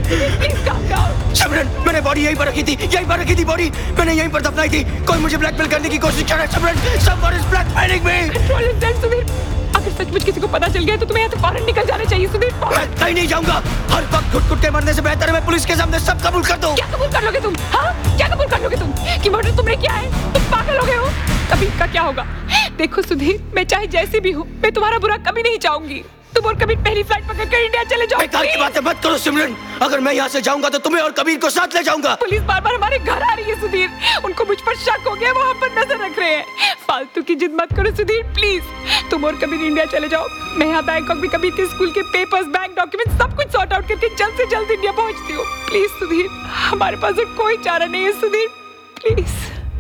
Please calm down. सिमरन, मैंने body यहीं पर रखी थी बॉडी मैंने यहीं पर दफनाई थी। कोई मुझे ब्लैकमेल करने की कोशिश कर रहा है Simran. Someone is blackmailing me. Control yourself Sudhir. अगर सचमुच किसी को पता चल गया तो तुम्हें यहाँ से फौरन निकल जाना चाहिए सुधीर। मैं कहीं नहीं जाऊंगा। हर वक्त घुट-घुट के मरने से बेहतर है मैं पुलिस के सामने सब कबूल कर दूं। क्या कबूल कर लोगे तुम? हाँ, क्या कबूल कर लोगे तुम कि मर्डर तुमने किया है? तुम पागल हो गए हो। कभी का क्या होगा? देखो सुधीर, मैं चाहे जैसी भी हूँ, मैं तुम्हारा बुरा कभी नहीं चाहूंगी। तुम और कबीर पहली फ्लाइट पकड़कर इंडिया चले जाओ। बेकार की बातें मत करो सिमरन। अगर मैं यहाँ से जाऊंगा तो तुम्हें और कबीर को साथ ले जाऊंगा। पुलिस बार-बार हमारे घर आ रही है सुधीर। उनको मुझ पर शक हो गया, वो हम पर नजर रख रहे हैं। फालतू की जिद मत करो सुधीर, प्लीज। तुम और कबीर इंडिया चले जाओ। मैं यहाँ बैंकॉक में कबीर के स्कूल के पेपर्स, बैंक डॉक्यूमेंट सब कुछ सॉर्ट आउट करके जल्द से जल्द इंडिया पहुँचती हूँ। प्लीज सुधीर, हमारे पास और कोई चारा नहीं है सुधीर, प्लीज।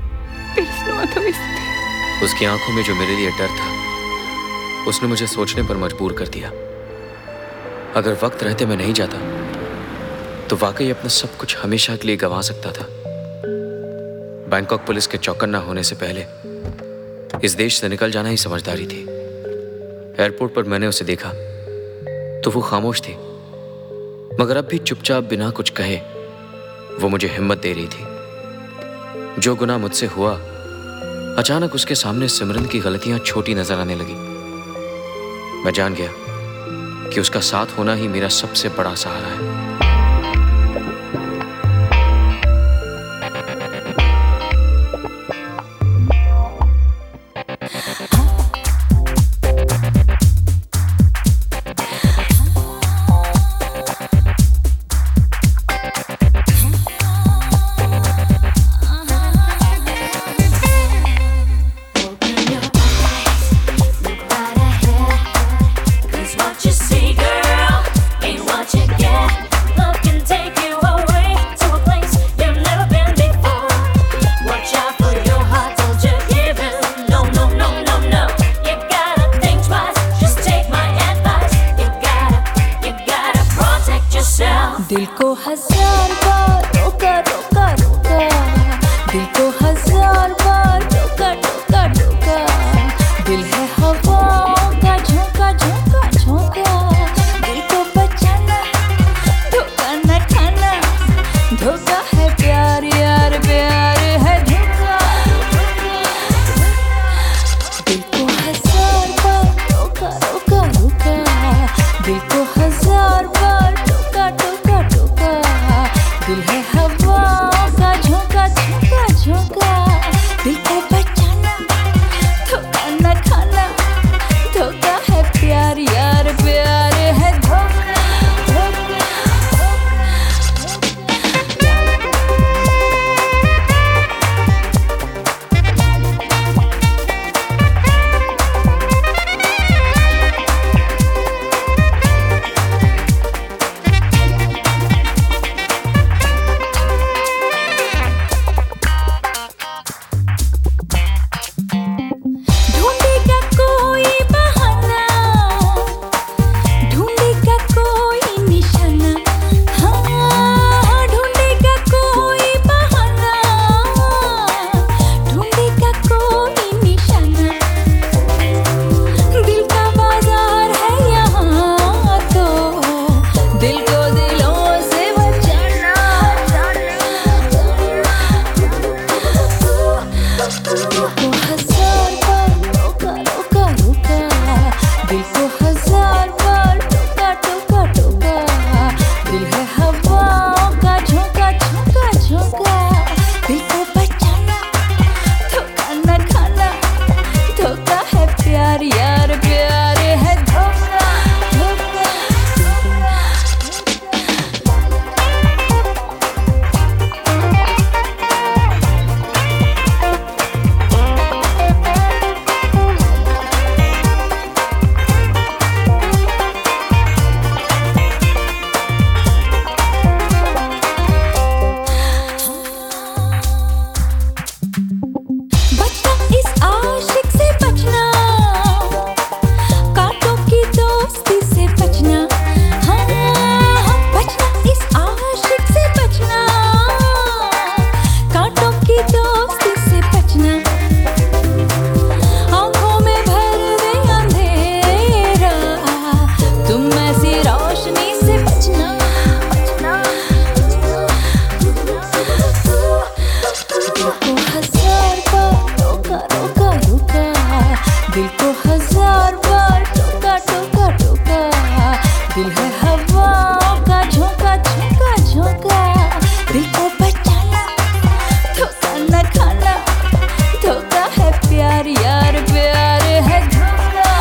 उसकी आंखों में जो मेरे लिए डर था, उसने मुझे सोचने पर मजबूर कर दिया। अगर वक्त रहते मैं नहीं जाता तो वाकई अपना सब कुछ हमेशा के लिए गंवा सकता था। बैंकॉक पुलिस के चौकन्ना होने से पहले इस देश से निकल जाना ही समझदारी थी। एयरपोर्ट पर मैंने उसे देखा तो वो खामोश थी, मगर अब भी चुपचाप बिना कुछ कहे वो मुझे हिम्मत दे रही थी। जो गुनाह मुझसे हुआ, अचानक उसके सामने सिमरन की गलतियां छोटी नजर आने लगी। मैं जान गया कि उसका साथ होना ही मेरा सबसे बड़ा सहारा है। दिल को हजार बार रोका रोका रोका, दिल को हजार बार रोका रोका रोका। दिल है हवाओं का झोंका झोंका झोंका। दिल को बचाना, धोखा न खाना। धोखा है प्यार यार, प्यार है धोखा। दिल को हजार बार रोका रोका रोका, दिल को हजार बार टोका टोका टोका। दिल है हवाओं का झोंका झोंका झोंका। दिल को बचाना, धोखा न खाना। धोखा है प्यार यार, प्यार है धोखा धोखा। हवाओं का झोंका झोंका झोंका दिल को बचाना धोखा न खाना धोखा है प्यार यार प्यार है धोखा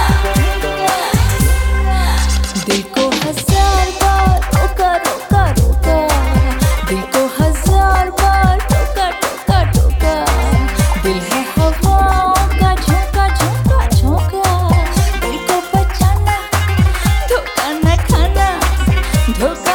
दिल को 1000 बार रोका रोका रोका दिल को 1000 बार टोका टोका टोका दिल है हवाओं का झोंका झोंका झोंका दिल को बचाना धोखा न खाना धोखा